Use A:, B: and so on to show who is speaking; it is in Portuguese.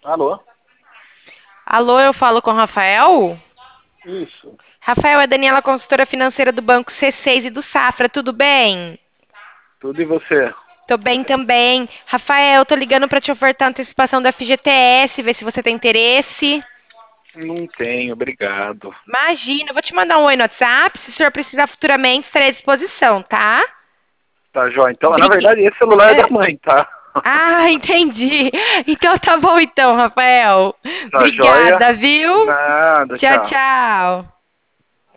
A: Alô?
B: Alô, eu falo com o Rafael?
A: Isso.
B: Rafael, é Daniela, consultora financeira do Banco C6 e do Safra, tudo bem?
A: Tudo e você?
B: Tô bem também. Rafael, tô ligando para te ofertar antecipação do FGTS, ver se você tem interesse.
A: Não tenho, obrigado.
B: Imagina, eu vou te mandar um oi no WhatsApp, se o senhor precisar futuramente, estarei à disposição, tá?
A: Tá, joia. Então, na
B: Brigue...
A: verdade, esse celular é da
B: É.
A: mãe, tá?
B: Ah, entendi. Então tá bom então, Rafael.
A: Tá joia?
B: Obrigada, viu?
A: Nada,
B: Tchau,
A: tchau.
B: tchau.